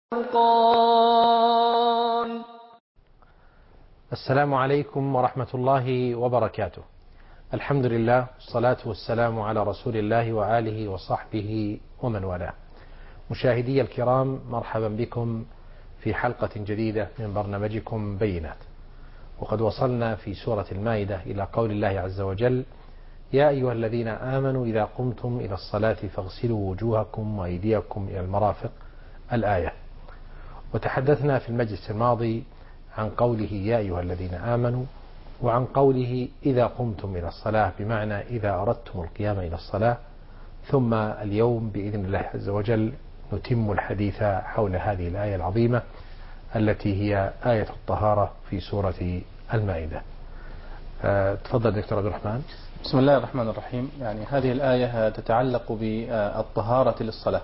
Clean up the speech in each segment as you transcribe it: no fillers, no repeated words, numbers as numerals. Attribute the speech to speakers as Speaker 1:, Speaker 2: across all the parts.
Speaker 1: الفرقان. السلام عليكم ورحمة الله وبركاته. الحمد لله والصلاة والسلام على رسول الله وآله وصحبه ومن والاه. مشاهدي الكرام، مرحبا بكم في حلقة جديدة من برنامجكم بينات. وقد وصلنا في سورة المائدة إلى قول الله عز وجل: يا أيها الذين آمنوا إذا قمتم إلى الصلاة فاغسلوا وجوهكم وأيديكم إلى المرافق، الآية. وتحدثنا في المجلس الماضي عن قوله يا أيها الذين آمنوا، وعن قوله إذا قمتم إلى الصلاة، بمعنى إذا أردتم القيام إلى الصلاة. ثم اليوم بإذن الله عز وجل نتم الحديث حول هذه الآية العظيمة التي هي آية الطهارة في سورة المائدة. تفضل دكتور عبد الرحمن.
Speaker 2: بسم الله الرحمن الرحيم. يعني هذه الآية تتعلق بالطهارة للصلاة،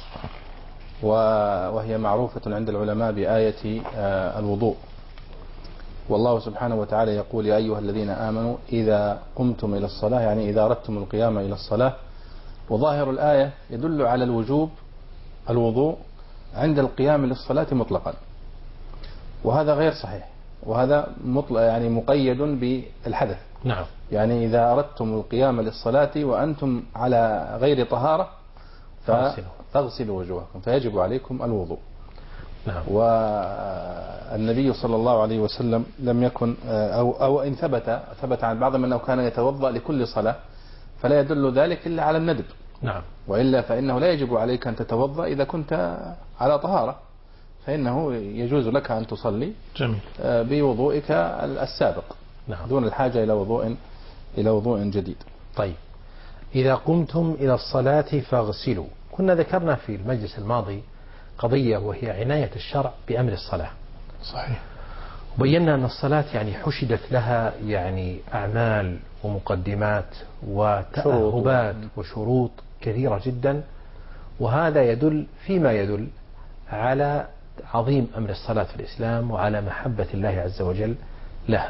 Speaker 2: وهي معروفة عند العلماء بآية الوضوء. والله سبحانه وتعالى يقول: يا أيها الذين آمنوا إذا قمتم إلى الصلاة، يعني إذا أردتم القيام إلى الصلاة. وظاهر الآية يدل على الوجوب الوضوء عند القيام للصلاة مطلقا، وهذا غير صحيح، وهذا يعني مقيد بالحدث.
Speaker 1: نعم.
Speaker 2: يعني إذا أردتم القيام للصلاة وأنتم على غير طهارة فاغسلوا وجوهكم، فيجب عليكم الوضوء.
Speaker 1: نعم.
Speaker 2: والنبي صلى الله عليه وسلم لم يكن أو إن ثبت عن بعضهم أنه كان يتوضأ لكل صلاة، فلا يدل ذلك إلا على الندب.
Speaker 1: نعم.
Speaker 2: وإلا فإنه لا يجب عليك أن تتوضأ إذا كنت على طهارة، فإنه يجوز لك أن تصلي
Speaker 1: جميل.
Speaker 2: بوضوئك السابق.
Speaker 1: نعم.
Speaker 2: دون الحاجة إلى وضوء جديد.
Speaker 1: طيب، إذا قمتم إلى الصلاة فاغسلوا. كنا ذكرنا في المجلس الماضي قضية، وهي عناية الشرع بأمر الصلاة.
Speaker 2: صحيح.
Speaker 1: وبينا أن الصلاة يعني حشدت لها يعني أعمال ومقدمات وتأهبات وشروط كثيرة جدا، وهذا يدل فيما يدل على عظيم أمر الصلاة في الإسلام وعلى محبة الله عز وجل لها.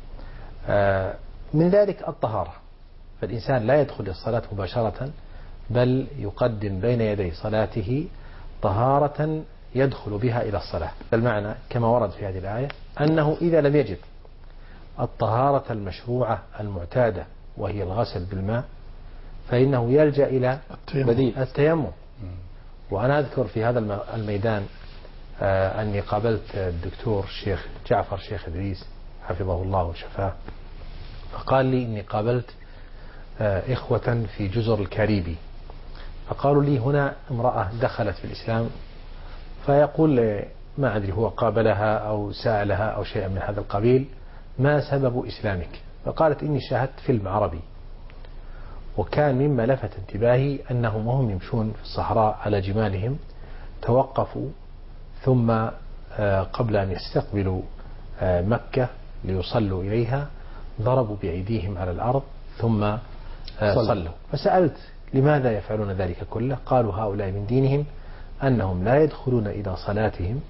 Speaker 1: من ذلك الطهارة، فالإنسان لا يدخل الصلاة مباشرة، بل يقدم بين يدي صلاته طهارة يدخل بها إلى الصلاة. المعنى كما ورد في هذه الآية أنه إذا لم يجد الطهارة المشروعة المعتادة وهي الغسل بالماء، فإنه يلجأ إلى التيمم. وأنا أذكر في هذا الميدان أني قابلت الدكتور الشيخ جعفر شيخ إدريس حفظه الله وشفاه، فقال لي إني قابلت إخوة في جزر الكاريبي، فقالوا لي هنا امرأة دخلت في الإسلام، فيقول ما أدري هو قابلها أو سألها أو شيئا من هذا القبيل: ما سبب إسلامك؟ فقالت: إني شاهدت فيلم عربي. وكان مما لفت انتباهي أنهم وهم يمشون في الصحراء على جمالهم توقفوا، ثم قبل أن يستقبلوا مكة ليصلوا إليها ضربوا بأيديهم على الأرض ثم صلوا. فسألت: لماذا يفعلون ذلك كله؟ قالوا: هؤلاء من دينهم أنهم لا يدخلون إلى صلاتهم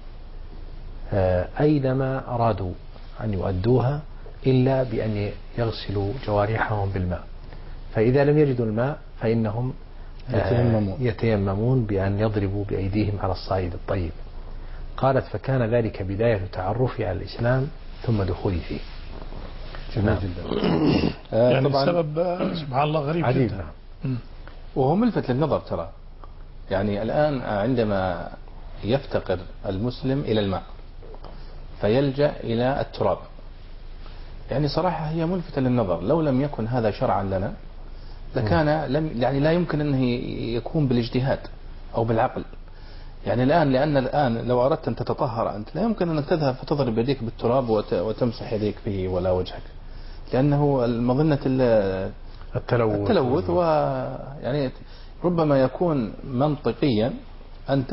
Speaker 1: أينما أرادوا أن يؤدوها إلا بأن يغسلوا جوارحهم بالماء، فإذا لم يجدوا الماء فإنهم يتيممون بأن يضربوا بأيديهم على الصعيد الطيب. قالت: فكان ذلك بداية تعرفي على الإسلام ثم دخولي فيه.
Speaker 2: جميل جدا.
Speaker 3: يعني السبب سبحان الله غريب
Speaker 1: عجيب.
Speaker 2: جدا. وهو ملفت للنظر ترى. يعني الآن عندما يفتقر المسلم إلى الماء فيلجأ إلى التراب، يعني صراحة هي ملفتة للنظر. لو لم يكن هذا شرعا لنا لكان يعني لا يمكن أنه يكون بالاجتهاد أو بالعقل. يعني لأن الآن لو أردت أن تتطهر أنت لا يمكن أنك تذهب فتضرب يديك بالتراب وتمسح يديك به ولا وجهك، لأنه مظنة التلوث. ويعني ربما يكون منطقيا أن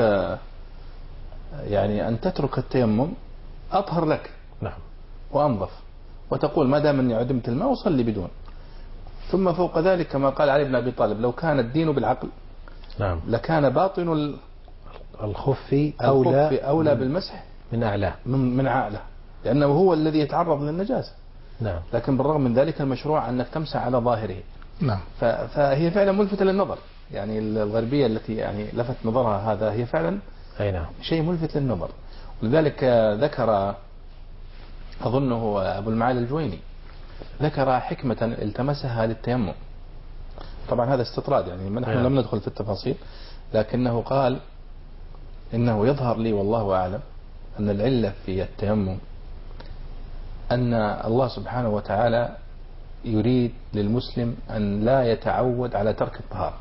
Speaker 2: تترك التيمم أطهر لك.
Speaker 1: نعم.
Speaker 2: وأنظف، وتقول ما دام أني عدمت الماء وصلي بدون. ثم فوق ذلك كما قال علي بن أبي طالب: لو كان الدين بالعقل
Speaker 1: نعم
Speaker 2: لكان باطن
Speaker 1: الخف
Speaker 2: أولى بالمسح
Speaker 1: من أعلاه،
Speaker 2: من أعلاه، لأنه هو الذي يتعرض للنجاسة.
Speaker 1: نعم.
Speaker 2: لكن بالرغم من ذلك المشروع أنك تمسح على ظاهره.
Speaker 3: نعم.
Speaker 2: فهي فعلا ملفتة للنظر. يعني الغربية التي يعني لفت نظرها هذا هي فعلا
Speaker 1: أي نعم.
Speaker 2: شيء ملفت للنظر. ولذلك ذكر أظنه أبو المعالي الجويني ذكر حكمة التمسها للتيمم. طبعا هذا استطراد يعني نحن لم ندخل في التفاصيل، لكنه قال إنه يظهر لي والله أعلم أن العلة في التيمم أن الله سبحانه وتعالى يريد للمسلم أن لا يتعود على ترك الطهارة،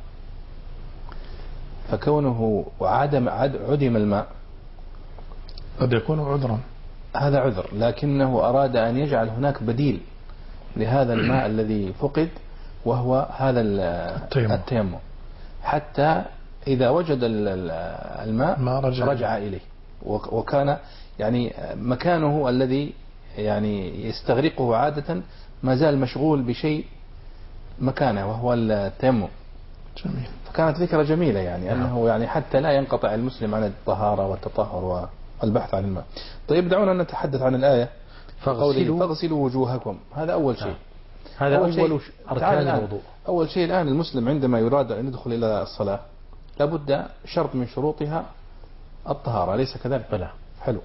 Speaker 2: فكونه عدم الماء
Speaker 3: قد يكون عذرا،
Speaker 2: هذا عذر، لكنه أراد أن يجعل هناك بديل لهذا الماء الذي فقد، وهو هذا التيمم، حتى إذا وجد الماء رجع إليه، وكان يعني مكانه الذي يعني يستغرقه عادة ما زال مشغول بشيء مكانه وهو التيمم.
Speaker 3: جميل.
Speaker 2: فكانت فكرة جميلة يعني أنه يعني حتى لا ينقطع المسلم عن الطهارة والتطهر والبحث عن الماء. طيب دعونا نتحدث عن الآية. فاغسلوا وجوهكم، هذا أول شيء.
Speaker 1: هذا أول أركان الوضوء.
Speaker 2: أول شيء الآن المسلم عندما يراد أن يدخل إلى الصلاة لابد شرط من شروطها الطهارة، أليس كذلك؟
Speaker 1: بلى.
Speaker 2: حلو.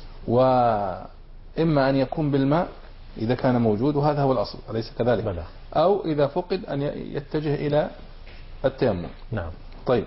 Speaker 2: وإما أن يكون بالماء إذا كان موجود، وهذا هو الأصل، أليس كذلك؟
Speaker 1: بلى.
Speaker 2: أو إذا فقد أن يتجه إلى التيمم.
Speaker 1: نعم.
Speaker 2: طيب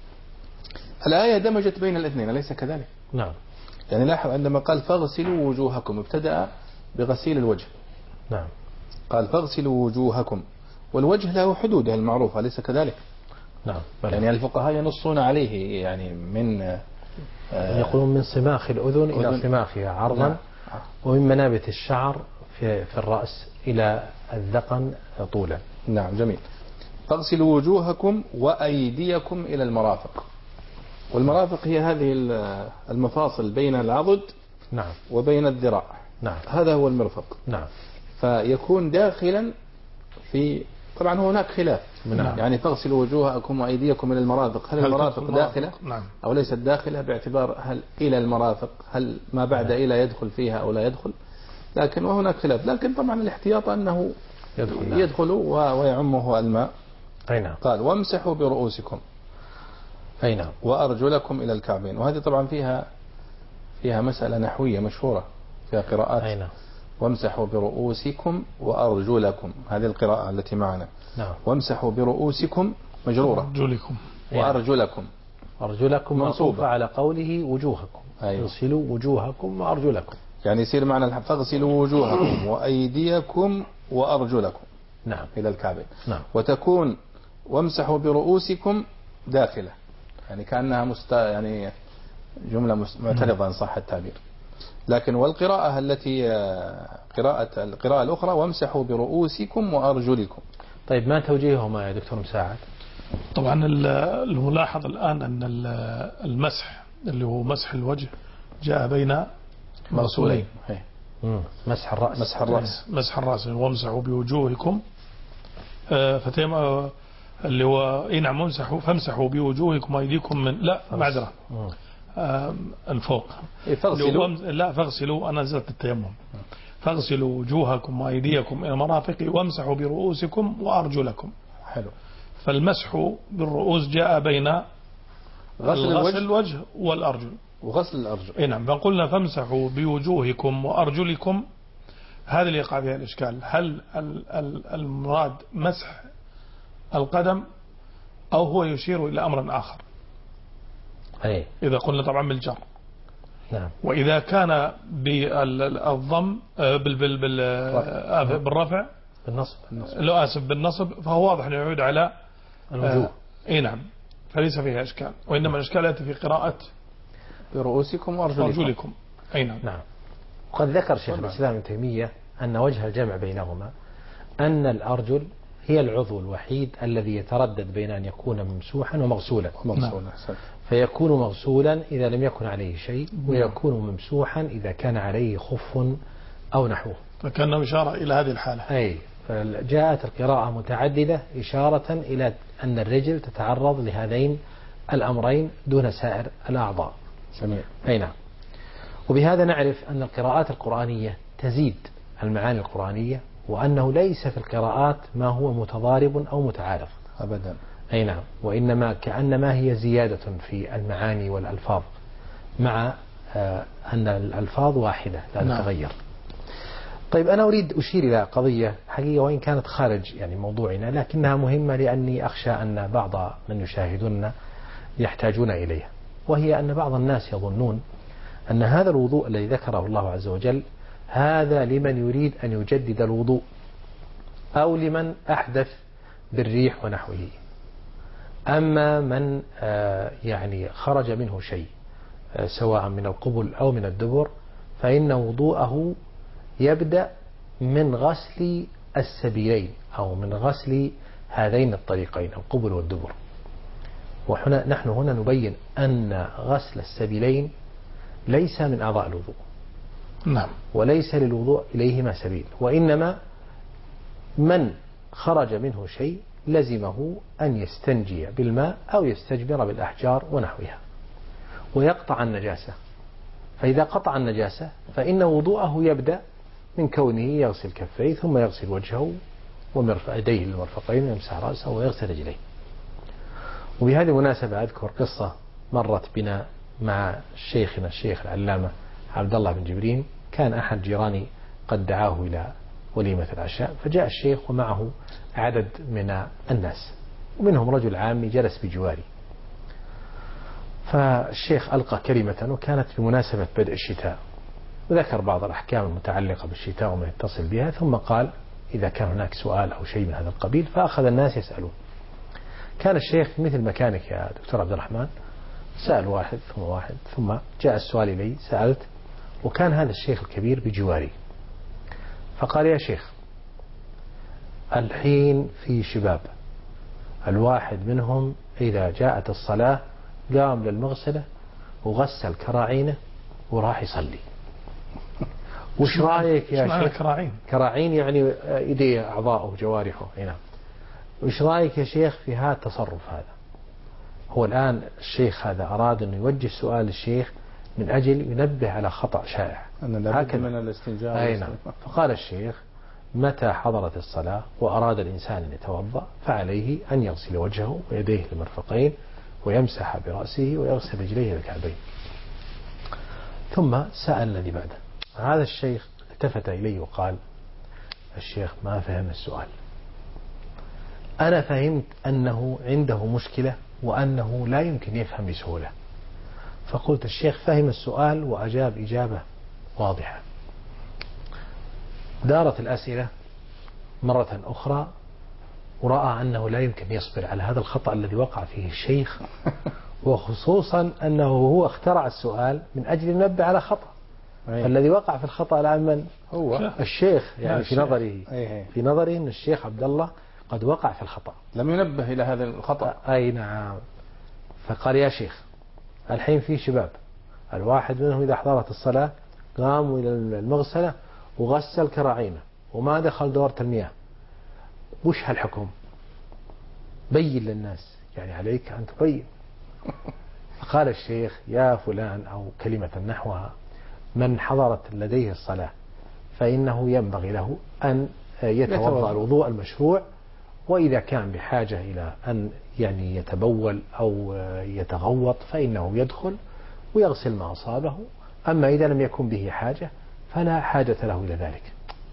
Speaker 2: الآية دمجت بين الاثنين، أليس كذلك؟
Speaker 1: نعم.
Speaker 2: يعني لاحظ عندما قال فاغسلوا وجوهكم ابتدأ بغسيل الوجه.
Speaker 1: نعم.
Speaker 2: قال فاغسلوا وجوهكم، والوجه له حدوده المعروفة، أليس كذلك؟
Speaker 1: نعم.
Speaker 2: يعني الفقهاء ينصون عليه يعني من
Speaker 1: يقولون من صماخ الأذن إلى صماخها عرضا.
Speaker 2: نعم.
Speaker 1: ومن منابت الشعر في الرأس إلى الذقن طولا.
Speaker 2: نعم جميل. فاغسلوا وجوهكم وأيديكم إلى المرافق، والمرافق هي هذه المفاصل بين العضد
Speaker 1: نعم
Speaker 2: وبين الذراع.
Speaker 1: نعم.
Speaker 2: هذا هو المرفق.
Speaker 1: نعم.
Speaker 2: فيكون داخلا في، طبعا هناك خلاف.
Speaker 1: نعم.
Speaker 2: يعني فاغسلوا وجوهكم وأيديكم إلى المرافق، هل المرافق داخلة
Speaker 3: نعم.
Speaker 2: أو ليست داخلة، باعتبار هل إلى المرافق هل ما بعد إلى يدخل فيها أو لا يدخل، لكن وهناك خلاف. لكن طبعا الاحتياط أنه يدخل ويعمه الماء.
Speaker 1: أي نعم.
Speaker 2: قال وامسحوا برؤوسكم.
Speaker 1: أي نعم.
Speaker 2: وأرجلكم إلى الكعبين، وهذه طبعا فيها مسألة نحوية مشهورة فيها قراءات.
Speaker 1: أي نعم.
Speaker 2: وامسحوا برؤوسكم وأرجلكم، هذه القراءة التي معنا.
Speaker 1: نعم.
Speaker 2: وامسحوا برؤوسكم مجرورة،
Speaker 3: أرجلكم
Speaker 2: وأرجلكم
Speaker 1: منصوبة على قوله وجوهكم.
Speaker 2: أيوة.
Speaker 1: اغسلوا وجوهكم وأرجلكم،
Speaker 2: يعني يصير معنا فاغسلوا وجوهكم وأيديكم وأرجلكم
Speaker 1: نعم
Speaker 2: إلى الكعبين.
Speaker 1: نعم.
Speaker 2: وتكون وامسحوا برؤوسكم داخلة، يعني كأنها يعني جملة معترضة إن صح التعبير. لكن والقراءة التي القراءة الأخرى وامسحوا برؤوسكم وأرجلكم.
Speaker 1: طيب ما توجيههما يا دكتور مساعد؟
Speaker 3: طبعا الملاحظ الآن أن المسح اللي هو مسح الوجه جاء بين مغسولين.
Speaker 1: مسح الرأس.
Speaker 3: مسح الرأس وامسحوا بوجوهكم، اللي هو نعم امسحوا فامسحوا بوجوهكم وأيديكم من لا معذرة الفوق. لا فاغسلوا، أنا نزلت التيمم. فاغسلوا وجوهكم وأيديكم إلى المرافق وامسحوا برؤوسكم وأرجلكم.
Speaker 2: حلو.
Speaker 3: فالمسح بالرؤوس جاء بين غسل الوجه والأرجل
Speaker 2: وغسل الأرجل.
Speaker 3: اي نعم. فقلنا فامسحوا بوجوهكم وأرجلكم، هذا اللي يقع فيها الإشكال. هل المراد مسح القدم أو هو يشير إلى أمر آخر؟
Speaker 1: أي.
Speaker 3: إذا قلنا طبعا بالجر.
Speaker 1: نعم.
Speaker 3: وإذا كان بالضم بالرفع
Speaker 1: بالنصب
Speaker 3: لو آسف بالنصب، فهو واضح أنه يعود على
Speaker 1: الوجوه.
Speaker 3: اي نعم، فليس فيها إشكال. وإنما الإشكال يأتي في قراءة
Speaker 2: برؤوسكم وأرجلكم.
Speaker 3: أي نعم.
Speaker 1: نعم. وقد ذكر شيخ الإسلام ابن تيمية أن وجه الجمع بينهما أن الأرجل هي العضو الوحيد الذي يتردد بين أن يكون ممسوحا ومغسولا. فيكون مغسولا إذا لم يكن عليه شيء، ويكون ممسوحا إذا كان عليه خف أو نحوه.
Speaker 3: فكان إشارة إلى هذه الحالة.
Speaker 1: أي. فجاءت القراءة متعددة إشارة إلى أن الرجل تتعرض لهذين الأمرين دون سائر الأعضاء.
Speaker 2: سميع.
Speaker 1: أي نعم. وبهذا نعرف أن القراءات القرآنية تزيد المعاني القرآنية، وأنه ليس في القراءات ما هو متضارب أو متعارض
Speaker 2: أبدا.
Speaker 1: أي نعم. وإنما كأنما هي زيادة في المعاني والألفاظ مع أن الألفاظ واحدة لا تتغير. طيب أنا أريد أشير إلى قضية حقيقة وإن كانت خارج يعني موضوعنا، لكنها مهمة لأني أخشى أن بعض من يشاهدون يحتاجون إليها، وهي أن بعض الناس يظنون أن هذا الوضوء الذي ذكره الله عز وجل هذا لمن يريد أن يجدد الوضوء أو لمن أحدث بالريح ونحوه. أما من يعني خرج منه شيء سواء من القبل أو من الدبر فإن وضوءه يبدأ من غسل السبيلين أو من غسل هذين الطريقين القبل والدبر. نحن هنا نبين أن غسل السبيلين ليس من أعضاء الوضوء،
Speaker 3: نعم،
Speaker 1: وليس للوضوء إليهما سبيل، وإنما من خرج منه شيء لزمه أن يستنجي بالماء أو يستجبر بالأحجار ونحوها ويقطع النجاسة. فإذا قطع النجاسة فإن وضوءه يبدأ من كونه يغسل كفيه ثم يغسل وجهه ويديه المرفقين ويمسح رأسه ويغسل رجليه. وبهذه المناسبة أذكر قصة مرت بنا مع شيخنا الشيخ العلامة عبد الله بن جبرين. كان أحد جيراني قد دعاه إلى وليمة العشاء، فجاء الشيخ ومعه عدد من الناس ومنهم رجل عامي جلس بجواري. فالشيخ ألقى كلمة وكانت بمناسبة بدء الشتاء، وذكر بعض الأحكام المتعلقة بالشتاء وما يتصل بها، ثم قال إذا كان هناك سؤال أو شيء من هذا القبيل. فأخذ الناس يسألون. كان الشيخ مثل مكانك يا دكتور عبد الرحمن، سأل واحد ثم واحد ثم جاء السؤال إلي، سألت، وكان هذا الشيخ الكبير بجواري. فقال يا شيخ الحين في شباب الواحد منهم إذا جاءت الصلاة قام للمغسلة وغسل كراعينه وراح يصلي. وش رأيك يا شيخ؟ كراعين يعني إيديه أعضاؤه جوارحه هنا. وش رأيك يا شيخ في هذا التصرف هذا؟ هو الآن الشيخ هذا أراد أن يوجه سؤال الشيخ من أجل ينبه على خطأ شائع
Speaker 2: هكذا من الاستنجاء.
Speaker 1: فقال الشيخ متى حضرت الصلاة وأراد الإنسان أن يتوضأ فعليه أن يغسل وجهه ويديه المرفقين ويمسح برأسه ويغسل رجليه الكعبين. ثم سأل الذي بعده. هذا الشيخ التفت إلي وقال الشيخ ما فهم السؤال، أنا فهمت أنه عنده مشكلة وأنه لا يمكن يفهم بسهولة. فقلت الشيخ فهم السؤال وأجاب إجابة واضحة. دارت الأسئلة مرة أخرى ورأى أنه لا يمكن يصبر على هذا الخطأ الذي وقع فيه الشيخ، وخصوصا أنه هو اخترع السؤال من أجل ينبه على خطأ. فالذي وقع في الخطأ الآن من هو؟ الشيخ. يعني في نظره أن الشيخ عبد الله قد وقع في الخطأ،
Speaker 2: لم ينبه إلى هذا الخطأ.
Speaker 1: أي نعم. فقال يا شيخ الحين في شباب الواحد منهم إذا حضرت الصلاة قاموا إلى المغسلة وغسل كراعينه وما دخل دورة المياه، وش هالحكم؟ بين للناس، يعني عليك أن تبين. فقال الشيخ يا فلان أو كلمة نحوها من حضرت لديه الصلاة فإنه ينبغي له أن يتوضأ الوضوء المشروع، وإذا كان بحاجة إلى أن يعني يتبول أو يتغوط فإنه يدخل ويغسل ما أصابه، أما إذا لم يكن به حاجة فلا حاجة له إلى ذلك.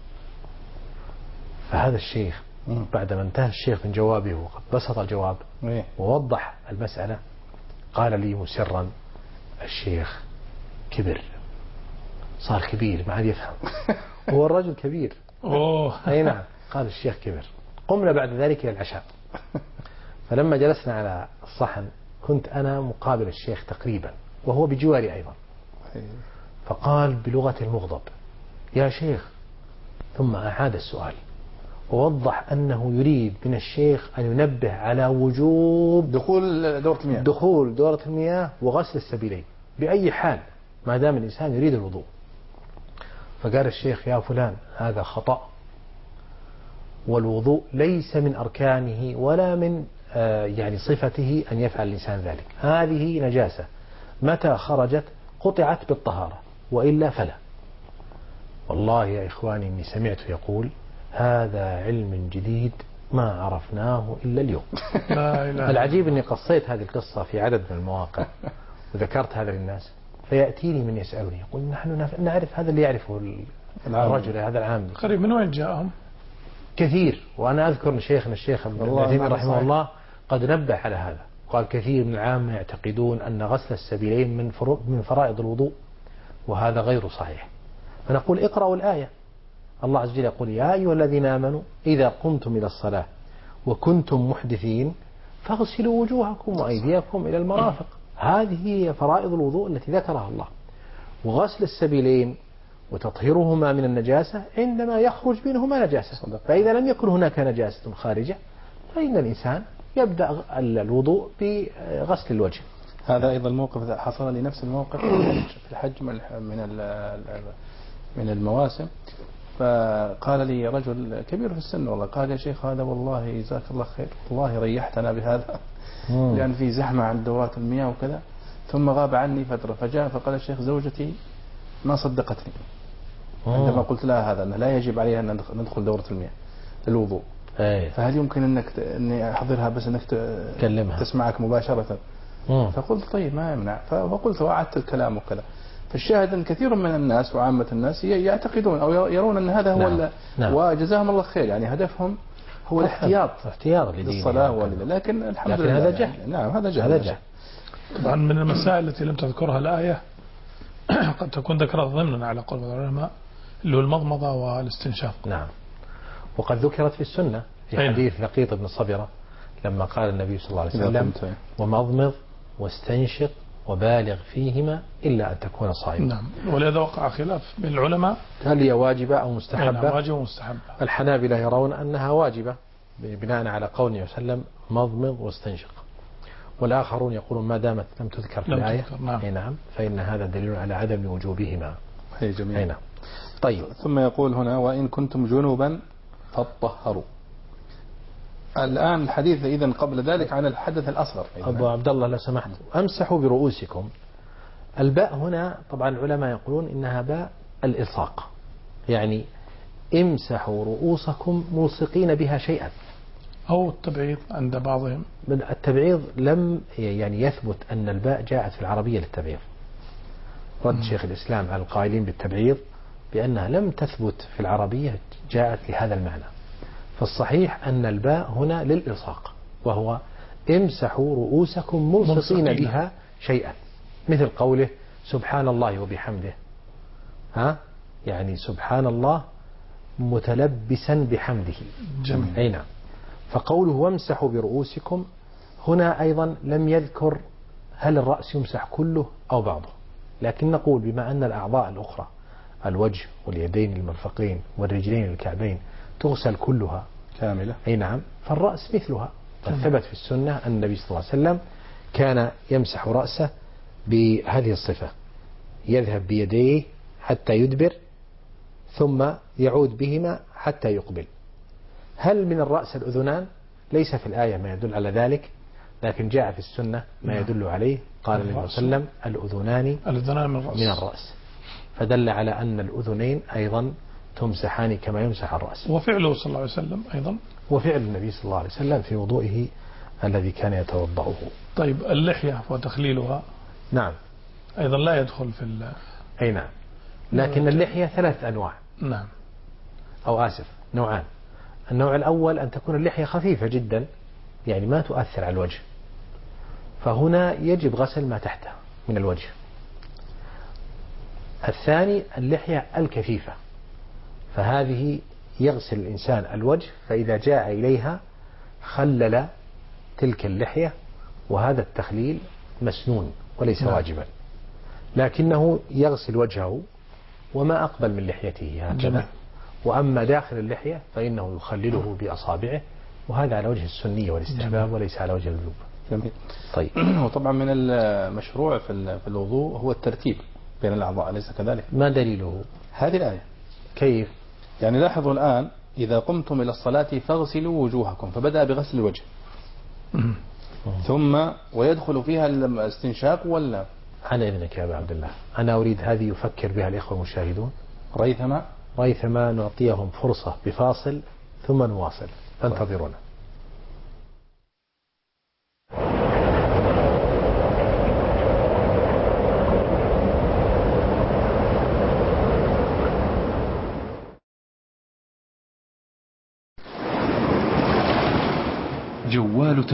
Speaker 1: فهذا الشيخ بعدما انتهى الشيخ من جوابه وقد بسط الجواب ووضح المسألة قال لي مسرا الشيخ كبر، صار كبير ما عاد يفهم. هو الرجل كبير. أي نعم. قال الشيخ كبر. قمنا بعد ذلك إلى العشاء. فلما جلسنا على الصحن كنت أنا مقابل الشيخ تقريبا وهو بجواري أيضا. فقال بلغة المغضب يا شيخ، ثم أعاد السؤال ووضح أنه يريد من الشيخ أن ينبه على وجوب دخول دورة المياه وغسل السبيلين بأي حال ما دام الإنسان يريد الوضوء. فقال الشيخ يا فلان هذا خطأ، والوضوء ليس من أركانه ولا من يعني صفته أن يفعل الإنسان ذلك، هذه نجاسة متى خرجت قطعت بالطهارة وإلا فلا. والله يا إخواني إني سمعت يقول هذا علم جديد ما عرفناه إلا اليوم.
Speaker 3: لا إله.
Speaker 1: العجيب أني قصيت هذه القصة في عدد من المواقع وذكرت هذا للناس، فيأتيني من يسألني يقول نحن نعرف هذا اللي يعرفه الرجل هذا العام.
Speaker 3: قريب من وين جاءهم؟
Speaker 1: كثير. وأنا أذكر شيخنا الشيخ ابن تيمية رحمه الله قد نبه على هذا، قال كثير من العامة يعتقدون أن غسل السبيلين من فرائض الوضوء، وهذا غير صحيح. فنقول اقرأوا الآية، الله عز وجل يقول يا أيها الذين آمنوا إذا قمتم إلى الصلاة وكنتم محدثين فاغسلوا وجوهكم وأيديكم إلى المرافق. هذه هي فرائض الوضوء التي ذكرها الله. وغسل السبيلين وتطهيرهما من النجاسة عندما يخرج منهما نجاسة، فإذا لم يكن هناك نجاسة خارجة فإن الإنسان يبدأ الوضوء بغسل الوجه.
Speaker 2: هذا أيضا الموقف حصل لي نفس الموقف في الحج من المواسم. فقال لي رجل كبير في السن والله، قال يا شيخ هذا والله جزاك الله خير، والله ريحتنا بهذا لأن في زحمة عند دورات المياه وكذا. ثم غاب عني فترة، فجاء فقال الشيخ زوجتي ما صدقتني عندما قلت لها هذا، أنه لا يجب عليها أن ندخل دورة المياه للوضوء. فهل يمكن أني أحضرها بس أنك تسمعك مباشرة؟ فقلت طيب ما يمنع. فقلت وأعدت الكلام وكذا. فالشاهد أن كثير من الناس وعامة الناس يعتقدون أو يرون أن هذا هو وجزاهم الله خير، يعني هدفهم هو الاحتياط للصلاة لكن الحمد لله
Speaker 1: هذا جهل.
Speaker 2: يعني نعم هذا جهل.
Speaker 3: طبعا من المسائل التي لم تذكرها الآية قد تكون ذكرت ضمنا على قول العلماء اللي هو المضمضة والاستنشاق.
Speaker 1: نعم. وقد ذكرت في السنة في حديث لقيط بن صبرة لما قال النبي صلى الله عليه وسلم ومضمض واستنشق وبالغ فيهما إلا أن تكون صائما.
Speaker 3: نعم. ولهذا وقع خلاف بين العلماء
Speaker 1: هل هي واجبة أو مستحبة؟
Speaker 3: واجبة ومستحبة.
Speaker 1: الحنابلة يرون أنها واجبة بناء على قوله صلى الله عليه وسلم مضمض واستنشق، والآخرون يقولون ما دامت لم تذكر في الآية نعم فإن هذا دليل على عدم وجوبهما.
Speaker 2: جميل.
Speaker 1: نعم. طيب.
Speaker 2: ثم يقول هنا وإن كنتم جنوبا فاطهروا. الآن الحديث إذن قبل ذلك عن الحدث الأصغر.
Speaker 1: أبو عبد الله لو سمحت أمسحوا برؤوسكم. الباء هنا طبعا العلماء يقولون إنها باء الإلصاق، يعني امسحوا رؤوسكم ملصقين بها شيئا،
Speaker 3: أو التبعيض عند بعضهم.
Speaker 1: التبعيض لم يعني يثبت أن الباء جاءت في العربية للتبعيض. رد شيخ الإسلام على القائلين بالتبعيض بأنها لم تثبت في العربية جاءت لهذا المعنى. فالصحيح أن الباء هنا للإلصاق، وهو امسحوا رؤوسكم ملصقين بها شيئا، مثل قوله سبحان الله وبحمده. يعني سبحان الله متلبسا بحمده.
Speaker 3: جميل.
Speaker 1: أي نعم. فقوله وامسحوا برؤوسكم هنا أيضا لم يذكر هل الرأس يمسح كله أو بعضه، لكن نقول بما أن الأعضاء الأخرى الوجه واليدين المرفقين والرجلين الكعبين تغسل كلها
Speaker 2: كاملة،
Speaker 1: أي نعم، فالرأس مثلها. ثبت في السنة أن النبي صلى الله عليه وسلم كان يمسح رأسه بهذه الصفة، يذهب بيديه حتى يدبر ثم يعود بهما حتى يقبل. هل من الرأس الأذنان؟ ليس في الآية ما يدل على ذلك، لكن جاء في السنة ما يدل عليه. قال النبي صلى الله عليه وسلم الأذنان من الرأس، فدل على أن الأذنين أيضا تمسحان كما يمسح الرأس.
Speaker 3: وفعله صلى الله عليه وسلم أيضا،
Speaker 1: وفعل النبي صلى الله عليه وسلم في وضوئه الذي كان يتوضأه.
Speaker 3: طيب اللحية وتخليلها
Speaker 1: نعم
Speaker 3: أيضا لا يدخل في
Speaker 1: أي نعم، لكن اللحية 3 أنواع.
Speaker 3: نعم.
Speaker 1: أو آسف، نوعان. النوع الأول أن تكون اللحية خفيفة جدا، يعني ما تؤثر على الوجه، فهنا يجب غسل ما تحته من الوجه. الثاني اللحية الكثيفة، فهذه يغسل الإنسان الوجه، فإذا جاء إليها خلل تلك اللحية، وهذا التخليل مسنون وليس واجبا، لكنه يغسل وجهه وما أقبل من لحيته هكذا. وأما داخل اللحية فإنه يخلله بأصابعه، وهذا على وجه السنية والاستحباب وليس على وجه الوجوب.
Speaker 2: جميل.
Speaker 1: طيب.
Speaker 2: وطبعا من المشروع في الوضوء هو الترتيب بين الأعضاء، أليس كذلك؟
Speaker 1: ما دليله؟
Speaker 2: هذه الآية.
Speaker 1: كيف؟
Speaker 2: يعني لاحظوا الآن إذا قمتم إلى الصلاة فاغسلوا وجوهكم، فبدأ بغسل الوجه ثم ويدخل فيها الاستنشاق ولا؟
Speaker 1: على إذنك يا أبا عبد الله، أنا أريد هذه يفكر بها الإخوة المشاهدون ريثما نعطيهم فرصة بفاصل ثم نواصل، فانتظرونا.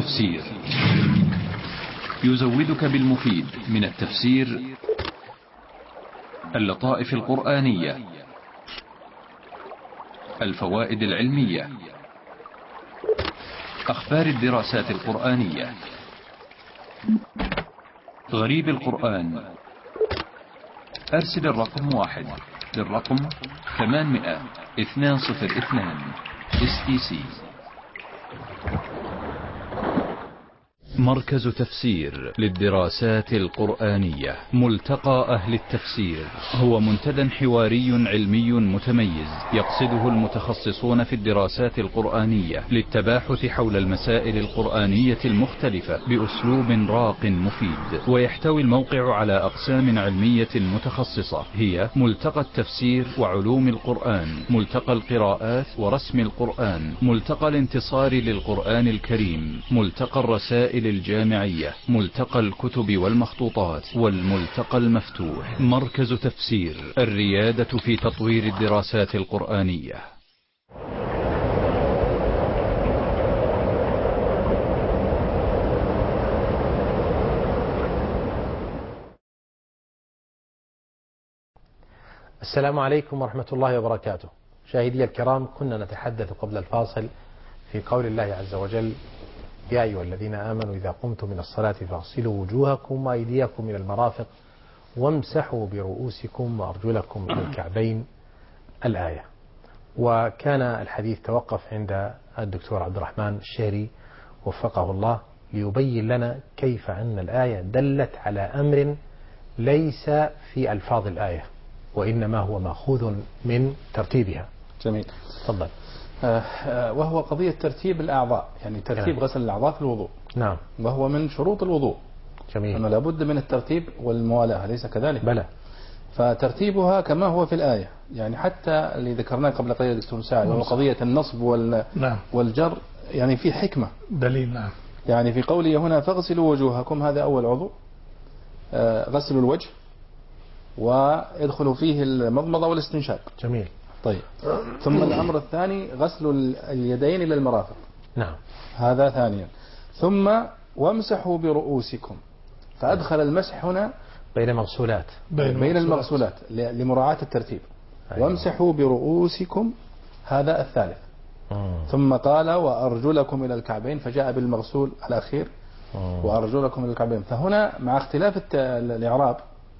Speaker 4: تفسير يزودك بالمفيد من التفسير، اللطائف القرآنية، الفوائد العلمية، أخبار الدراسات القرآنية، غريب القرآن. أرسل الرقم 1 للرقم 800-202 STC. مركز تفسير للدراسات القرآنية، ملتقى أهل التفسير، هو منتدى حواري علمي متميز يقصده المتخصصون في الدراسات القرآنية للتباحث حول المسائل القرآنية المختلفة بأسلوب راق مفيد. ويحتوي الموقع على أقسام علمية متخصصة، هي ملتقى التفسير وعلوم القرآن، ملتقى القراءات ورسم القرآن، ملتقى الانتصار للقرآن الكريم، ملتقى الرسائل الجامعية، ملتقى الكتب والمخطوطات، والملتقى المفتوح. مركز تفسير، الريادة في تطوير الدراسات القرآنية.
Speaker 1: السلام عليكم ورحمة الله وبركاته. مشاهدي الكرام، كنا نتحدث قبل الفاصل في قول الله عز وجل: يا أيها الذين آمنوا إذا قمتم من الصلاة فاغسلوا وجوهكم وأيديكم إلى المرافق وامسحوا برؤوسكم وأرجلكم إلى الكعبين، الآية. وكان الحديث توقف عند الدكتور عبد الرحمن الشهري وفقه الله ليبين لنا كيف أن الآية دلت على أمر ليس في ألفاظ الآية، وإنما هو مأخوذ من ترتيبها.
Speaker 2: جميل،
Speaker 1: تفضل.
Speaker 2: وهو قضية ترتيب الأعضاء، يعني ترتيب غسل الأعضاء في الوضوء.
Speaker 1: نعم.
Speaker 2: وهو من شروط الوضوء.
Speaker 1: جميل.
Speaker 2: أنه لابد من الترتيب والموالاة، أليس كذلك؟
Speaker 1: بلى.
Speaker 2: فترتيبها كما هو في الآية، يعني حتى اللي ذكرناه قبل قليل دكتور سعد، وهو قضية النصب والجر، يعني في حكمة
Speaker 3: دليل. نعم.
Speaker 2: يعني في قوله هنا فاغسلوا وجوهكم، هذا أول عضو، غسل الوجه، ويدخل فيه المضمضة والاستنشاق.
Speaker 1: جميل.
Speaker 2: طيب، ثم الأمر الثاني غسل اليدين إلى المرافق.
Speaker 1: نعم.
Speaker 2: هذا ثانيا. ثم وامسحوا برؤوسكم، فأدخل المسح هنا
Speaker 1: بين مغسولات،
Speaker 2: بين المغسولات لمراعاة الترتيب. أيوة. وامسحوا برؤوسكم، هذا الثالث. ثم قال وأرجلكم إلى الكعبين، فجاء بالمغسول الأخير وأرجلكم إلى الكعبين. فهنا مع اختلاف الإعراب،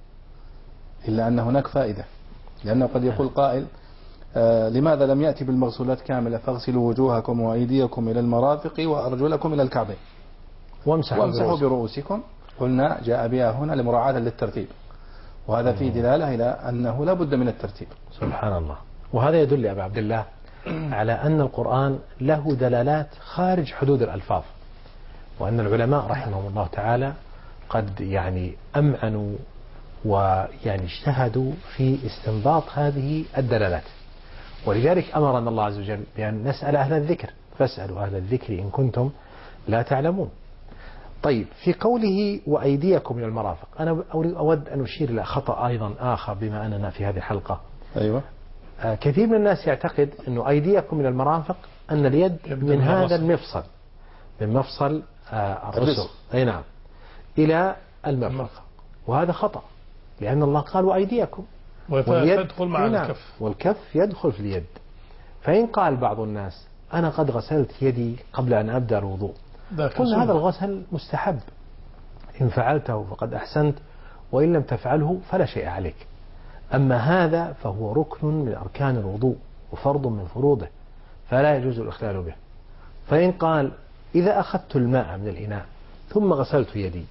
Speaker 2: إلا أن هناك فائدة، لأنه قد يقول قائل لماذا لم يأتي بالمغسولات كاملة؟ فاغسلوا وجوهكم وأيديكم إلى المرافق وأرجلكم إلى الكعبين وامسحوا برؤوسكم. قلنا جاء بها هنا لمراعاة للترتيب، وهذا فيه دلالة إلى أنه لا بد من الترتيب.
Speaker 1: سبحان الله. وهذا يدل يا أبا عبد الله على أن القرآن له دلالات خارج حدود الألفاظ، وأن العلماء رحمهم الله تعالى قد يعني أمعنوا ويعني اجتهدوا في استنباط هذه الدلالات. ولذلك أمرنا الله عز وجل بأن نسأل أهل الذكر، فاسألوا أهل الذكر إن كنتم لا تعلمون. طيب، في قوله وأيديكم إلى المرافق، أنا أود أن أشير إلى خطأ أيضا آخر بما أننا في هذه الحلقة.
Speaker 2: أيوة.
Speaker 1: كثير من الناس يعتقد أن أيديكم إلى المرافق أن اليد من هذا المفصل، من مفصل الرسل، أي نعم، إلى المرفق، وهذا خطأ، لأن الله قال وأيديكم،
Speaker 3: ويدخل مع الكف،
Speaker 1: والكف يدخل في اليد. فإن قال بعض الناس أنا قد غسلت يدي قبل أن أبدأ الوضوء، قلنا هذا الغسل مستحب، إن فعلته فقد أحسنت، وإن لم تفعله فلا شيء عليك. أما هذا فهو ركن من أركان الوضوء وفرض من فروضه، فلا يجوز الإخلال به. فإن قال إذا أخذت الماء من الإناء ثم غسلت يدي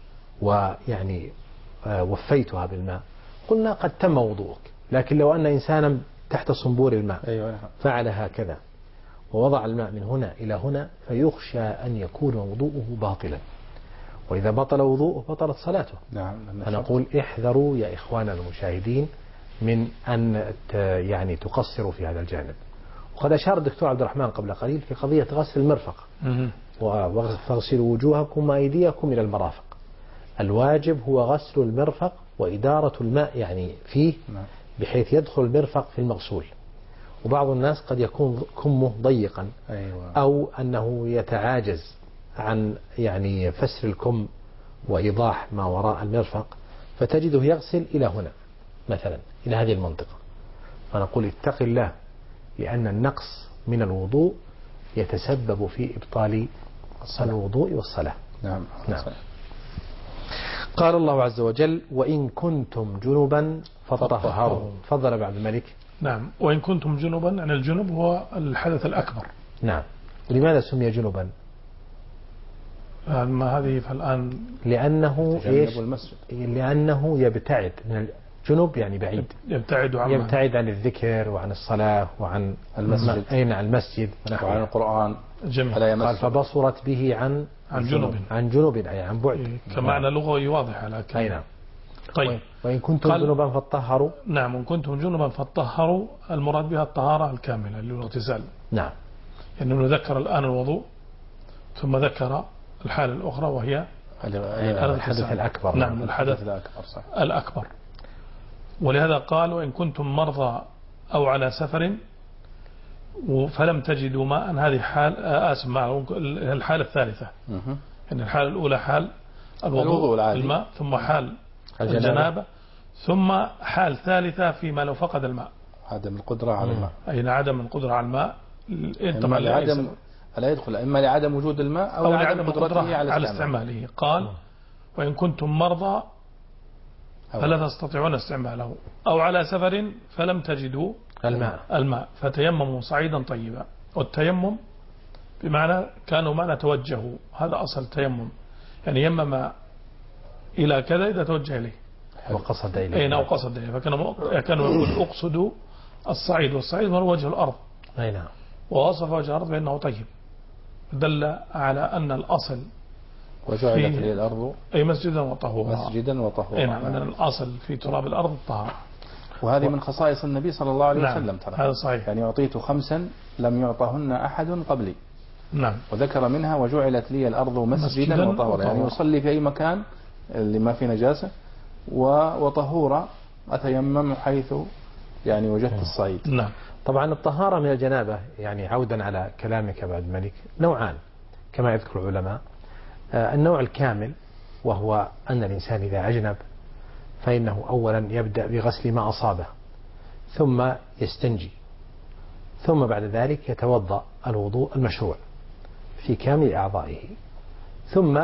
Speaker 1: ويعني وفيتها بالماء، قلنا قد تم وضوءك. لكن لو أن إنسانا تحت صنبور الماء فعل هكذا ووضع الماء من هنا إلى هنا، فيخشى أن يكون وضوءه باطلا، وإذا بطل وضوءه بطلت صلاته. فنقول احذروا يا إخواننا المشاهدين من أن يعني تقصروا في هذا الجانب. وقد أشار الدكتور عبد الرحمن قبل قليل في قضية غسل المرفق، فاغسلوا وجوهكم وأيديكم إلى المرافق. الواجب هو غسل المرفق وإدارة الماء يعني فيه، بحيث يدخل المرفق في المغسول. وبعض الناس قد يكون كمه ضيقا، أو أنه يتعاجز عن يعني فسر الكم وإيضاح ما وراء المرفق، فتجده يغسل إلى هنا مثلا، إلى هذه المنطقة، فنقول اتق الله، لأن النقص من الوضوء يتسبب في إبطال الوضوء والصلاة.
Speaker 2: نعم.
Speaker 1: قال الله عز وجل: وإن كنتم جنبا فطهروا. تفضل عبد الملك.
Speaker 3: نعم. وإن كنتم جنبا، يعني الجنب هو الحدث الأكبر.
Speaker 1: نعم. لماذا سمي جنبا؟
Speaker 3: ما هذه فالآن
Speaker 1: لأنه إيش؟
Speaker 2: المسجد.
Speaker 1: لأنه يبتعد من الجنب، يعني بعيد، يبتعد عن الذكر وعن الصلاة وعن
Speaker 2: المسجد،
Speaker 1: المسجد
Speaker 2: وعن القرآن.
Speaker 3: جميل.
Speaker 1: قال فبصرت به عن جنب أي عن بعد،
Speaker 3: كمعنى لغوي واضح. لكن
Speaker 1: أي نعم.
Speaker 3: طيب.
Speaker 1: وإن كنتم جنبا فطهروا.
Speaker 3: نعم. وإن كنتم جنبا فطهروا، المراد بها الطهارة الكاملة للاغتسال. نعم. يعني ذكر الآن الوضوء ثم ذكر الحالة الأخرى وهي
Speaker 1: الحدث الأكبر.
Speaker 3: نعم. الحدث الأكبر. ولهذا قال: وإن كنتم مرضى أو على سفر فلم تجدوا ماء. هذه حال الحالة الثالثة. يعني الحالة الأولى حال الوضوء الماء، ثم حال الجنابة، ثم حال ثالثة فيما لو فقد الماء،
Speaker 2: عدم القدرة على الماء.
Speaker 3: أي عدم القدرة على الماء،
Speaker 2: إما لعدم لا يدخل، إما لعدم وجود الماء أو لعدم قدرته على استعماله.
Speaker 3: قال: وإن كنتم مرضى فلا تستطيعون استعماله، أو على سفر فلم تجدوا الماء فتيمموا صعيدا طيبا. والتيمم بمعنى كانوا معنى توجهوا، هذا أصل التيمم، يعني يمم إلى كذا إذا توجه إليه
Speaker 1: وقصد إليه.
Speaker 3: أو قصد إليه. فكانوا يقول اقصدوا الصعيد، والصعيد هو وجه الأرض.
Speaker 1: أي نعم.
Speaker 3: ووصف وجه الأرض بأنه طيب، دل على أن الأصل
Speaker 2: وجعلت لي الأرض
Speaker 3: أي مسجدا وطهورا.
Speaker 2: أي
Speaker 3: نعم. أن الأصل في تراب الأرض الطهارة.
Speaker 2: وهذه من خصائص النبي صلى الله عليه وسلم. ترى
Speaker 3: هذا صحيح.
Speaker 2: يعني أعطيت 5 لم يعطهن أحد قبلي.
Speaker 3: نعم.
Speaker 2: وذكر منها: وجعلت لي الأرض مسجدا وطهورا، يعني يصلي في أي مكان اللي ما في نجاسة، وطهورا أتيمم حيث يعني وجدت الصعيد.
Speaker 3: نعم.
Speaker 1: طبعا الطهارة من الجنابة، يعني عودا على كلامك بعد الملك، نوعان كما يذكر العلماء. النوع الكامل، وهو أن الإنسان إذا أجنب فإنه أولا يبدأ بغسل ما أصابه، ثم يستنجي، ثم بعد ذلك يتوضأ الوضوء المشروع في كامل أعضائه، ثم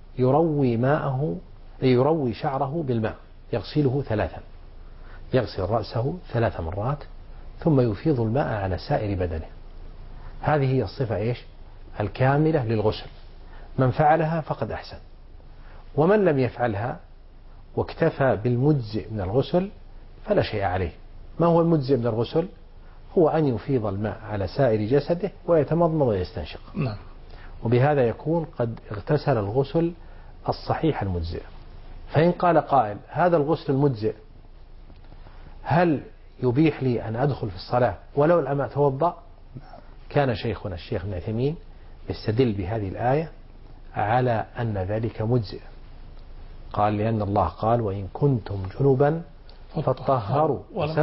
Speaker 1: يروي شعره بالماء، يغسله 3، يغسل رأسه 3 مرات، ثم يفيض الماء على سائر بدنه. هذه هي الصفة إيش؟ الكاملة للغسل. من فعلها فقد أحسن، ومن لم يفعلها واكتفى بالمجزئ من الغسل فلا شيء عليه. ما هو المجزئ من الغسل؟ هو أن يفيض الماء على سائر جسده ويتمضمض ويستنشق.
Speaker 3: نعم.
Speaker 1: وبهذا يكون قد اغتسل الغسل الصحيح المجزئ. فإن قال قائل: هذا الغسل المجزئ هل يبيح لي أن أدخل في الصلاة ولو لم أتوضأ؟ كان شيخنا الشيخ ابن عثيمين يستدل بهذه الآية على أن ذلك مجزئ. قال: لأن الله قال: وإن كنتم جنبا فطهروا،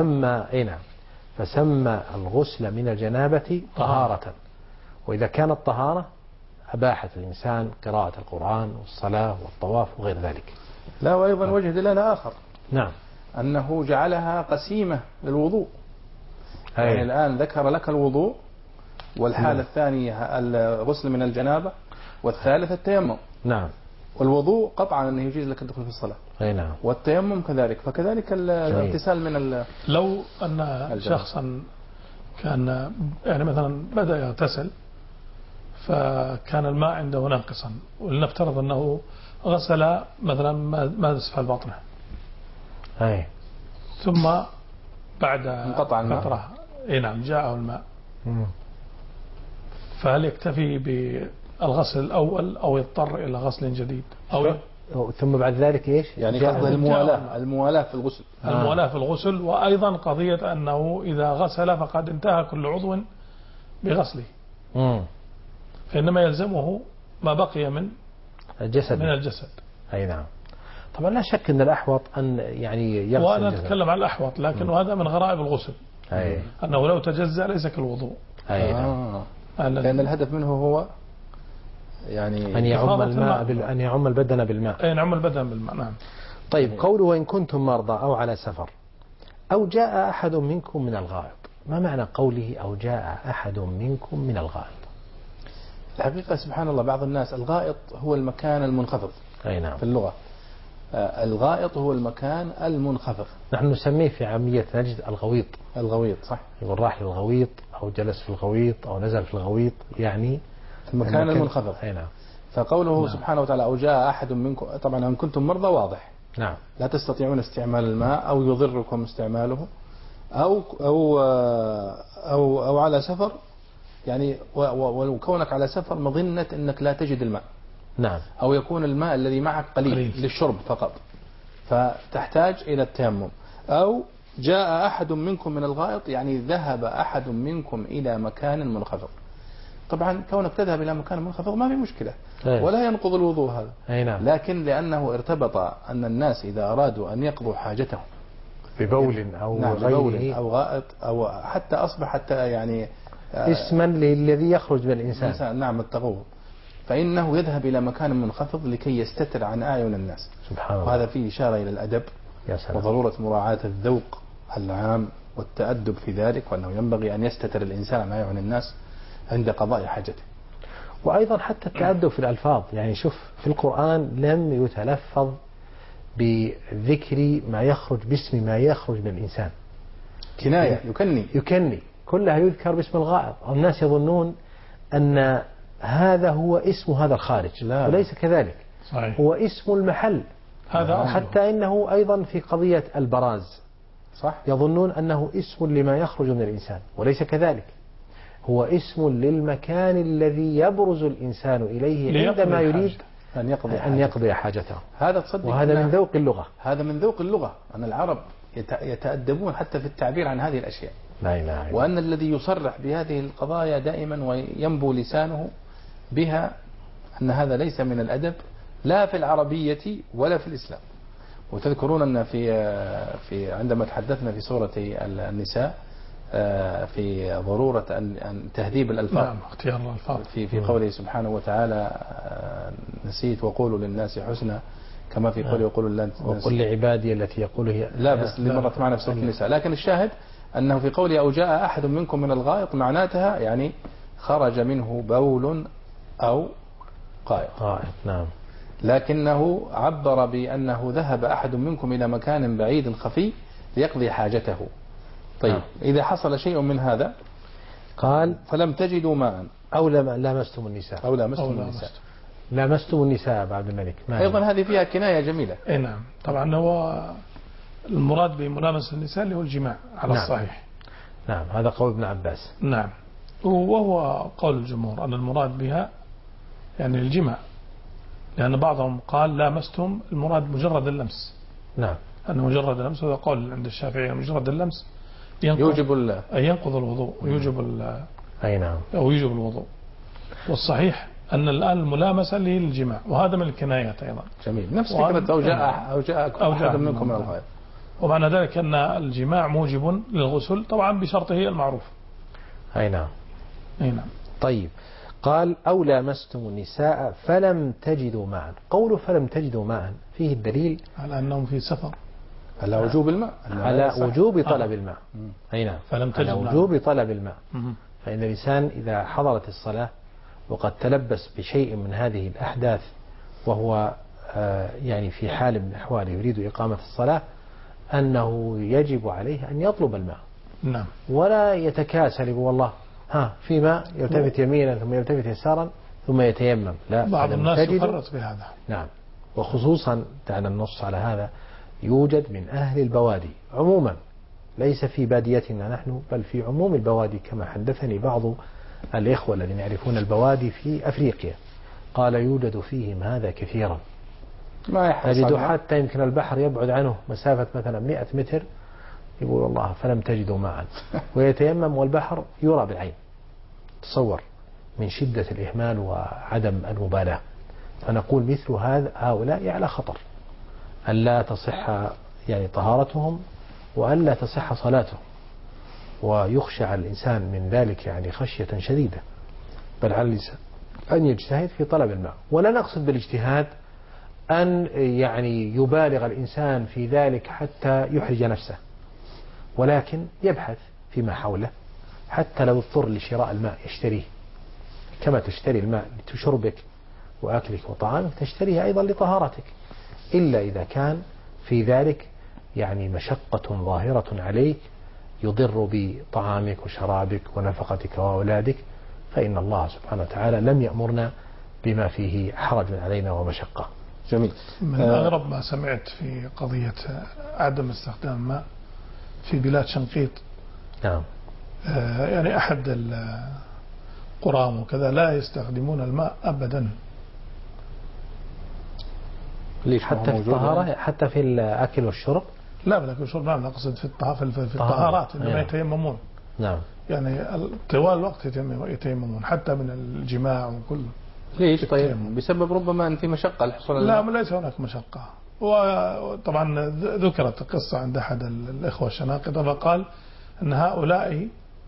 Speaker 1: فسمى الغسل من الجنابة طهارة. وإذا كانت طهارة أباحت الإنسان قراءة القرآن والصلاة والطواف وغير ذلك.
Speaker 2: لا، وأيضا وجه دلالة آخر.
Speaker 1: نعم.
Speaker 2: أنه جعلها قسيمة للوضوء. يعني الآن ذكر لك الوضوء، والحالة الثانية الغسل من الجنابة، والثالث التيمم.
Speaker 1: نعم.
Speaker 2: والوضوء قطعا أنه يجيز لك تدخل في الصلاة.
Speaker 1: أي نعم.
Speaker 2: والتيمم كذلك. فكذلك الاغتسال من
Speaker 3: لو أن شخصا كان يعني مثلا بدأ يغتسل فكان الماء عنده ناقصا، ولنفترض أنه غسل مثلا ما أسفل بطنه،
Speaker 1: أي،
Speaker 3: ثم بعد
Speaker 2: انقطع الماء،
Speaker 3: نعم، جاءه الماء، فهل يكتفي بالغسل الأول أو يضطر إلى غسل جديد؟
Speaker 1: ثم بعد ذلك إيش؟
Speaker 2: يعني قصد الموالاة في الغسل.
Speaker 3: الموالاة في الغسل. وأيضا قضية أنه إذا غسل فقد انتهى كل عضو بغسله، فإنما يلزمه ما بقي من الجسد.
Speaker 1: أي نعم. طبعا لا شك أن الأحوط أن يعني يغسل.
Speaker 3: وأنا أتكلم عن الأحوط، لكن هذا من غرائب الغسل. أنه لو تجزأ ليس كالوضوء.
Speaker 1: نعم.
Speaker 2: لأن الهدف منه هو يعني
Speaker 1: أن يعم البدن بالماء.
Speaker 3: أن يعم البدن بالماء. نعم.
Speaker 1: طيب قوله وإن كنتم مرضى أو على سفر أو جاء أحد منكم من الغائط، ما معنى قوله أو جاء أحد منكم من الغائط؟
Speaker 2: الحقيقة سبحان الله بعض الناس الغائط هو المكان المنخفض.
Speaker 1: أي نعم.
Speaker 2: في اللغة الغائط هو المكان المنخفض.
Speaker 1: نحن نسميه في عامية نجد الغويط.
Speaker 2: الغويط صح.
Speaker 1: يقول راح للغويط أو جلس في الغويط أو نزل في الغويط، يعني
Speaker 2: المكان المنخفض.
Speaker 1: أي نعم.
Speaker 2: فقوله سبحانه وتعالى أو جاء أحد منكم، طبعا إن كنتم مرضى واضح.
Speaker 1: نعم.
Speaker 2: لا تستطيعون استعمال الماء أو يضركم استعماله أو على سفر، يعني وكونك على سفر مظنة أنك لا تجد الماء.
Speaker 1: نعم.
Speaker 2: أو يكون الماء الذي معك قليل للشرب فقط، فتحتاج إلى التيمم. أو جاء أحد منكم من الغائط، يعني ذهب أحد منكم إلى مكان منخفض. طبعا كونك تذهب إلى مكان منخفض ما في مشكلة ولا ينقض الوضوء هذا.
Speaker 1: نعم.
Speaker 2: لكن لأنه ارتبط أن الناس إذا أرادوا أن يقضوا حاجتهم
Speaker 1: ببول أو غيره
Speaker 2: أو غائط أو حتى أصبح حتى يعني
Speaker 1: اسما للذي يخرج من الإنسان.
Speaker 2: نعم التغوط، فإنه يذهب إلى مكان منخفض لكي يستتر عن أعين الناس.
Speaker 1: سبحان الله.
Speaker 2: وهذا فيه إشارة إلى الأدب وضرورة مراعاة الذوق العام والتأدب في ذلك، وأنه ينبغي أن يستتر الإنسان عن أعين الناس عند قضاء حاجته.
Speaker 1: وأيضا حتى التأدب في الألفاظ، يعني شوف في القرآن لم يتلفظ بذكر ما يخرج باسم ما يخرج من الإنسان.
Speaker 2: كناية
Speaker 1: يكني كلها يذكر باسم الغائط. الناس يظنون أن هذا هو اسم هذا الخارج، وليس كذلك.
Speaker 3: صحيح.
Speaker 1: هو اسم المحل.
Speaker 3: هذا
Speaker 1: حتى إنه أيضا في قضية البراز
Speaker 2: صح.
Speaker 1: يظنون أنه اسم لما يخرج من الإنسان، وليس كذلك. هو اسم للمكان الذي يبرز الإنسان إليه عندما يريد أن يقضي حاجته.
Speaker 2: هذا تصدق،
Speaker 1: وهذا من ذوق اللغة.
Speaker 2: هذا من ذوق اللغة، أن العرب يتأدبون حتى في التعبير عن هذه الأشياء.
Speaker 1: لا إله.
Speaker 2: وأن الذي يصرح بهذه القضايا دائما وينبو لسانه بها أن هذا ليس من الأدب لا في العربية ولا في الإسلام. وتذكرون أن في عندما تحدثنا في سورة النساء في ضرورة أن تهذيب الألفاظ.
Speaker 3: نعم. اختيار الألفاظ
Speaker 2: في قوله سبحانه وتعالى نسيت وقولوا للناس حسنا، كما في قوله وقولوا للناس
Speaker 1: وقل لعبادي التي يقول هي
Speaker 2: لا بس اللي مرت معنا في سورة النساء. لكن الشاهد أنه في قوله أو جاء أحد منكم من الغائط معناتها يعني خرج منه بول أو غائط.
Speaker 1: نعم.
Speaker 2: لكنه عبر بأنه ذهب أحد منكم إلى مكان بعيد خفي ليقضي حاجته. طيب إذا حصل شيء من هذا
Speaker 1: قال
Speaker 2: فلم تجدوا ماء
Speaker 1: أو لامستم النساء. لامستم النساء بعد الملك.
Speaker 2: أيضا هذه فيها كناية جميلة.
Speaker 3: نعم. طبعا هو المراد بملامسة النساء اللي هو الجماع على الصحيح.
Speaker 1: نعم. هذا قول ابن عباس.
Speaker 3: نعم. وهو قول الجمهور أن المراد بها يعني الجماع، لأن بعضهم قال لامستم المراد مجرد اللمس.
Speaker 1: نعم.
Speaker 3: أن مجرد اللمس، هذا قول عند الشافعية مجرد اللمس ينقض الوضوء ويوجب
Speaker 1: أي نعم.
Speaker 3: أو يوجب الوضوء. والصحيح أن الآن الملامسة للجماع، وهذا من الكنايات أيضا.
Speaker 2: جميل. نفس فكرة أو جاء أحد منكم من الغائط.
Speaker 3: ومعنى ذلك أن الجماع موجب للغسل طبعا بشرطه المعروف.
Speaker 1: أي نعم. طيب قال أو لامستم النساء فلم تجدوا ماء. قوله فلم تجدوا ماء فيه الدليل
Speaker 3: على أنهم في سفر،
Speaker 2: على وجوب الماء،
Speaker 1: على وجوب طلب الماء. أي نعم.
Speaker 3: فلم تجدوا
Speaker 1: على وجوب طلب الماء. فإن الإنسان إذا حضرت الصلاة وقد تلبس بشيء من هذه الأحداث وهو يعني في حال من الأحوال يريد إقامة الصلاة، أنه يجب عليه أن يطلب الماء.
Speaker 3: نعم.
Speaker 1: ولا يتكاسل يقول والله في ماء، يلتفت يمينا ثم يلتفت يسارا ثم يتيمم. لا،
Speaker 3: بعض الناس يفرط بهذا.
Speaker 1: نعم. وخصوصا دعنا النص على هذا يوجد من أهل البوادي عموما، ليس في باديتنا نحن بل في عموم البوادي، كما حدثني بعض الإخوة الذين يعرفون البوادي في أفريقيا قال يوجد فيهم هذا كثيرا. تجد حتى يمكن البحر يبعد عنه مسافة مثلا 100 متر، يقول الله فلم تجدوا معا، ويتيمم والبحر يرى بالعين. تصور من شدة الإهمال وعدم المبالاة. فنقول مثل هؤلاء على خطر ألا تصح يعني طهارتهم وألا تصح صلاتهم، ويخشى على الإنسان من ذلك يعني خشية شديدة. بل على أن يجتهد في طلب الماء. ولا نقصد بالاجتهاد أن يعني يبالغ الإنسان في ذلك حتى يحرج نفسه، ولكن يبحث فيما حوله، حتى لو اضطر لشراء الماء يشتريه، كما تشتري الماء لشربك وأكلك وطعامك تشتريه أيضا لطهارتك، إلا إذا كان في ذلك يعني مشقة ظاهرة عليك يضر بطعامك وشرابك ونفقتك وأولادك، فإن الله سبحانه وتعالى لم يأمرنا بما فيه حرج علينا ومشقة.
Speaker 2: جميل.
Speaker 3: من أغرب ما سمعت في قضية عدم استخدام الماء في بلاد شنقيط.
Speaker 1: نعم.
Speaker 3: يعني أحد القرى وكذا لا يستخدمون الماء أبدا.
Speaker 1: ليش؟ حتى في الطهارة يعني؟ حتى في الأكل والشرب؟
Speaker 3: لا بالأكل والشرب لا، أقصد في الطهارات إنما يتيممون.
Speaker 1: نعم. يعني
Speaker 3: طوال الوقت يتيممون حتى من الجماع وكل.
Speaker 2: ليش؟ طيب بسبب ربما أن في مشقة الحصول.
Speaker 3: لا ليس هناك مشقة. وطبعا ذكرت قصة عند أحد الإخوة الشناقطة فقال أن هؤلاء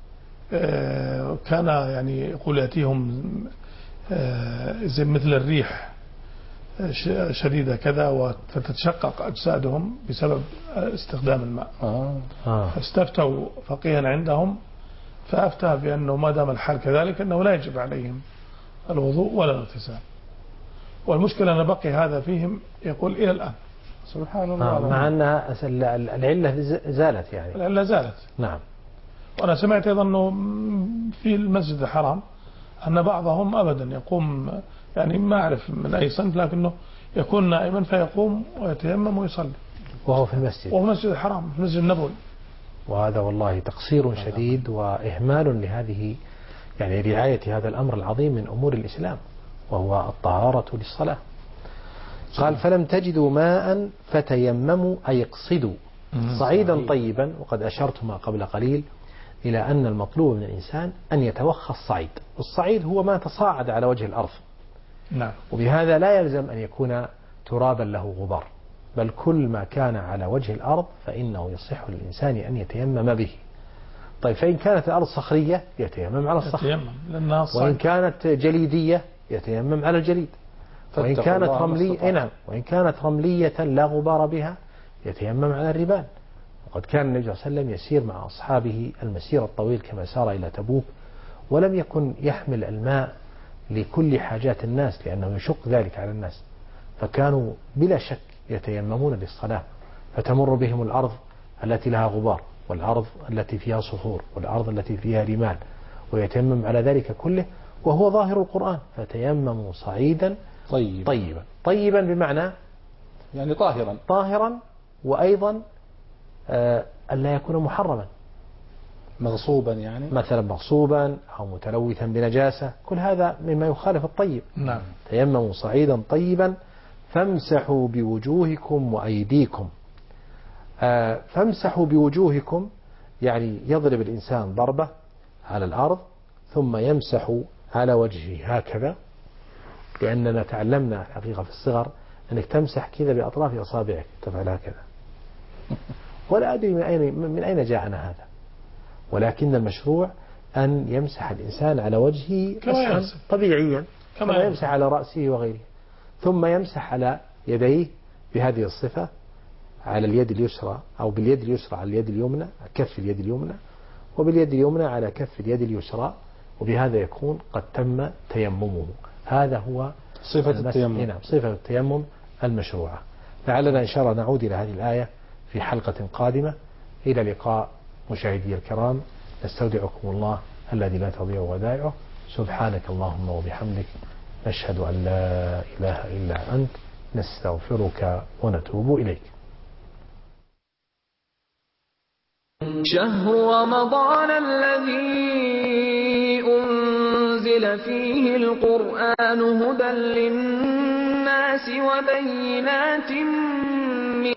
Speaker 3: كان يعني يقول يأتيهم زي مثل الريح شديدة كذا فتتشقق أجسادهم بسبب استخدام الماء. فاستفتوا فقيها عندهم فأفتى بأنه ما دام الحال كذلك أنه لا يجب عليهم الوضوء ولا الاغتسال. والمشكلة أن بقي هذا فيهم يقول إلى الآن.
Speaker 2: سبحان الله.
Speaker 1: مع أن العلة زالت يعني.
Speaker 3: العلة زالت.
Speaker 1: نعم.
Speaker 3: وأنا سمعت أيضا أنه في المسجد الحرام أن بعضهم أبدا يقوم، يعني ما أعرف من أي صنف، لكنه يكون نائما فيقوم ويتيمم ويصلي
Speaker 1: وهو في المسجد،
Speaker 3: وهو المسجد الحرام في المسجد النبوي.
Speaker 1: وهذا والله تقصير شديد وإهمال لهذه يعني رعاية هذا الأمر العظيم من أمور الإسلام وهو الطهارة للصلاة. قال فلم تجدوا ماء فتيمموا أي اقصدوا صعيدا طيبا. وقد أشرت ما قبل قليل إلى أن المطلوب من الإنسان أن يتوخى الصعيد، والصعيد هو ما تصاعد على وجه الأرض.
Speaker 3: نعم.
Speaker 1: وبهذا لا يلزم أن يكون ترابا له غبار، بل كل ما كان على وجه الأرض فإنه يصح للإنسان أن يتيمم به. طيب فإن كانت الأرض صخرية يتيمم على الصخر، وإن كانت جليدية يتيمم على الجليد، وإن كانت رملية نعم، وإن كانت رملية لا غبار بها يتيمم على الرمال. وقد كان النبي صلى الله عليه وسلم يسير مع أصحابه المسير الطويل كما سار إلى تبوك، ولم يكن يحمل الماء لكل حاجات الناس لأنه يشق ذلك على الناس، فكانوا بلا شك يتيممون للصلاة، فتمر بهم الأرض التي لها غبار، والأرض التي فيها صخور، والأرض التي فيها رمال، ويتيمم على ذلك كله، وهو ظاهر القرآن فتيمموا صعيدا طيبا بمعنى
Speaker 2: يعني
Speaker 1: طاهرا وأيضا ألا يكون محرما
Speaker 2: مغصوبا، يعني
Speaker 1: مثلا مغصوبا أو متلوثا بنجاسة، كل هذا مما يخالف الطيب.
Speaker 3: نعم.
Speaker 1: تيمموا صعيدا طيبا فامسحوا بوجوهكم وأيديكم. فامسحوا بوجوهكم يعني يضرب الإنسان ضربة على الأرض ثم يمسح على وجهه هكذا، لأننا تعلمنا حقيقة في الصغر أنك تمسح كذا بأطراف أصابعك، تفعل هكذا، ولا أدري من أين جاءنا هذا، ولكن المشروع أن يمسح الإنسان على وجهه طبيعيا كما يمسح على رأسه وغيره، ثم يمسح على يديه بهذه الصفة، على اليد اليسرى أو باليد اليسرى على اليد اليمنى، كف اليد اليمنى، وباليد اليمنى على كف اليد اليسرى، وبهذا يكون قد تم تيممه. هذا هو
Speaker 2: صفة التيمم.
Speaker 1: صفة التيمم المشروعة. لعلنا إن شاء الله نعود إلى هذه الآية في حلقة قادمة. إلى اللقاء مشاهدي الكرام، نستودعكم الله الذي لا تضيع ودائعه. سبحانك اللهم وبحمدك، نشهد أن لا إله إلا أنت، نستغفرك ونتوب إليك.
Speaker 5: شهر رمضان الذي أنزل فيه القرآن هدى للناس وبينات